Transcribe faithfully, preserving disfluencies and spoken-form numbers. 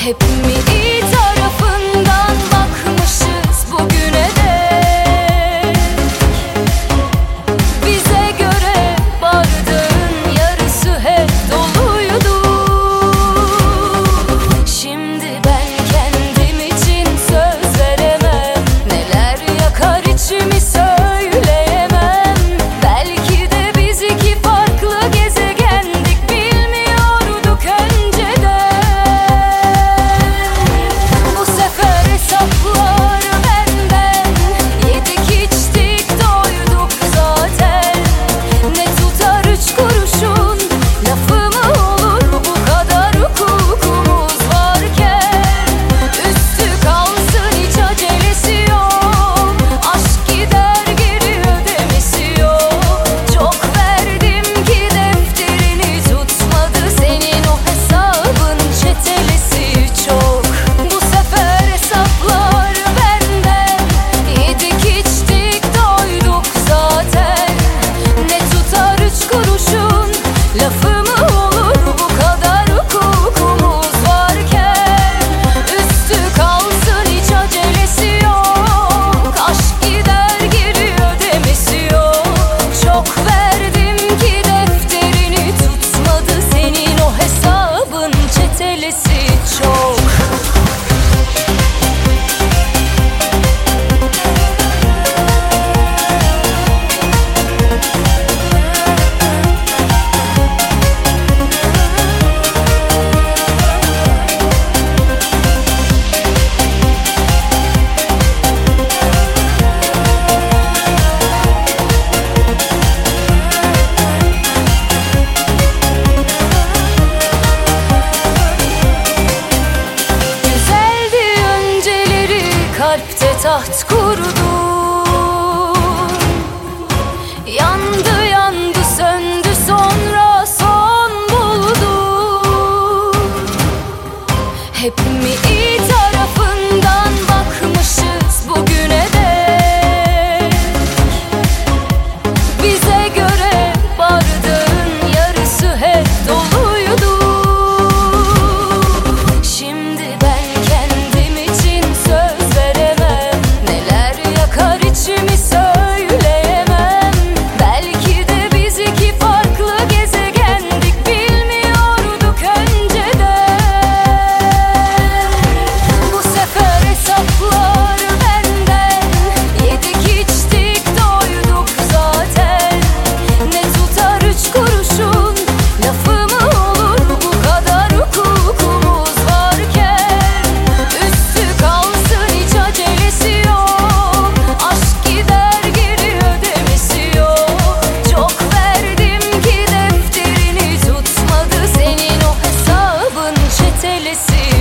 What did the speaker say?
Hep mi iyi tarafından bakmışız bugüne dek? Bize göre bardağın yarısı hep doluydu. Şimdi ben kendim için söz veremem, neler yakar içimi söyleyemem. Belki de biz iki farklı gezegendik, bilmiyorduk önceden. Bu sefer hesaplar benden, yedik içtik doyduk zaten. Ne tutar üç kuruşun lafı mı olur, bu kadar hukukumuz varken. Üstü kalsın hiç acelesi yok, aşk gider geri ödemesi yok. Çok verdim ki defterini tutmadı senin o hesabın, çetelesi çok. Bu sefer hesaplar benden, yedik içtik doyduk zaten. Ne tutar üç kuruşun lafı mı olur, bu kadar hukukumuz varken. Üstü kalsın hiç acelesi yok, aşk gider geri ödemesi yok. Çok verdim ki defterini tutmadı senin o hesabın, çetelesi çok. Güzeldi önceleri, kalpte taht kurdu. Yandı yandı söndü, sonra son buldu. Hep mi iyi tarafından bakmışız bugüne dek? Bize göre bardağın yarısı hep doluydu. Şimdi ben kendim için söz veremem, neler yakar içimi söyleyemem. Belki de biz iki farklı gezegendik, bilmiyorduk önceden. Bu sefer hesaplar benden, yedik içtik doyduk zaten. Ne tutar üç kuruşun lafı mı olur, bu kadar hukukumuz varken. Üstü kalsın hiç acelesi yok, aşk gider geri ödemesi yok. Çok verdim ki defterini tutmadı senin o hesabın, çetelesi